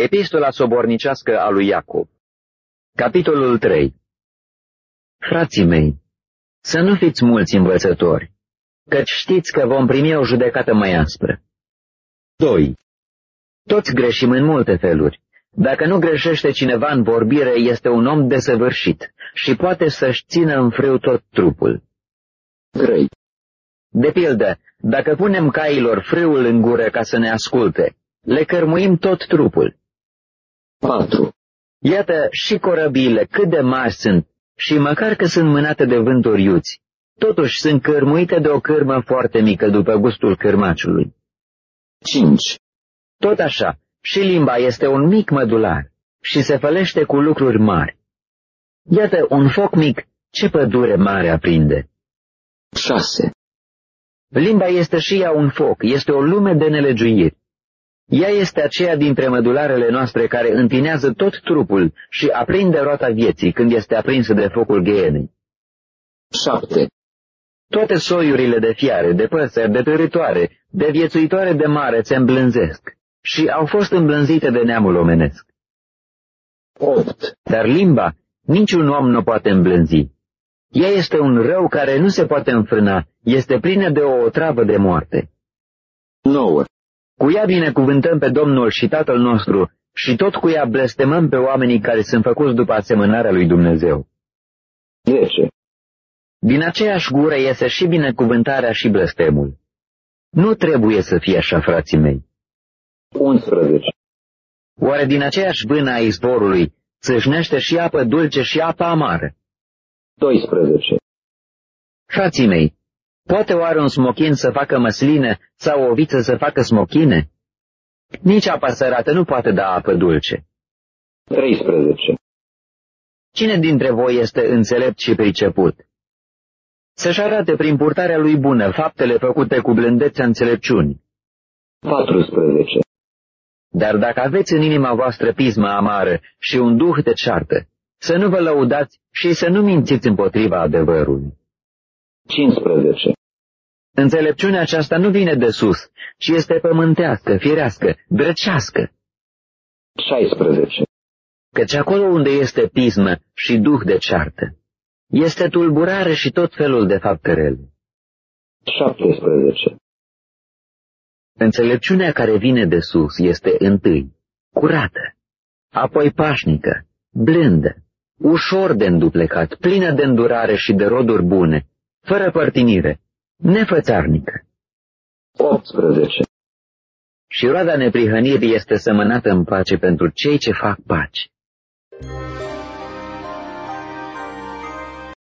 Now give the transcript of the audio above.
Epistola sobornicească a lui Iacob. Capitolul 3. Frații mei, să nu fiți mulți învățători, căci știți că vom primi o judecată mai aspră. 2. Toți greșim în multe feluri. Dacă nu greșește cineva în vorbire, este un om desăvârșit și poate să-și țină în frâu tot trupul. 3. De pildă, dacă punem cailor frâul în gură ca să ne asculte, le cărmuim tot trupul. 4. Iată și corăbiile cât de mari sunt și măcar că sunt mânate de vânturi iuți, totuși sunt cărmuite de o cârmă foarte mică după gustul cârmaciului. 5. Tot așa, și limba este un mic mădular și se fălește cu lucruri mari. Iată un foc mic, ce pădure mare aprinde. 6. Limba este și ea un foc, este o lume de nelegiuiri. Ea este aceea dintre mădularele noastre care întinează tot trupul și aprinde roata vieții când este aprinsă de focul ghienei. 7. Toate soiurile de fiare, de păsări, de târătoare, de viețuitoare de mare se îmblânzesc și au fost îmblânzite de neamul omenesc. 8. Dar limba niciun om nu poate îmblânzi. Ea este un rău care nu se poate înfrâna, este plină de o otravă de moarte. 9. Cu ea binecuvântăm pe Domnul și Tatăl nostru și tot cu ea blestemăm pe oamenii care sunt făcuți după asemănarea lui Dumnezeu. 10. Din aceeași gură iese și binecuvântarea și blestemul. Nu trebuie să fie așa, frații mei. 11. Oare din aceeași vână a izvorului țâșnește și apă dulce și apă amară? 12. Frații mei, poate oare un smochin să facă măsline sau o viță să facă smochine? Nici apa sărată nu poate da apă dulce. 13. Cine dintre voi este înțelept și priceput? Să-și arate prin purtarea lui bună faptele făcute cu blândețea înțelepciunii. 14. Dar dacă aveți în inima voastră pismă amară și un duh de ceartă, să nu vă lăudați și să nu mințiți împotriva adevărului. 15. Înțelepciunea aceasta nu vine de sus, ci este pământească, firească, drăcească. 16. Căci acolo unde este pismă și duh de ceartă, este tulburare și tot felul de fapte rele. 17. Înțelepciunea care vine de sus este întâi curată, apoi pașnică, blândă, ușor de înduplecat, plină de îndurare și de roduri bune, fără părtinire, nefățarnică. 18. Și roada neprihănirii este semănată în pace pentru cei ce fac pace.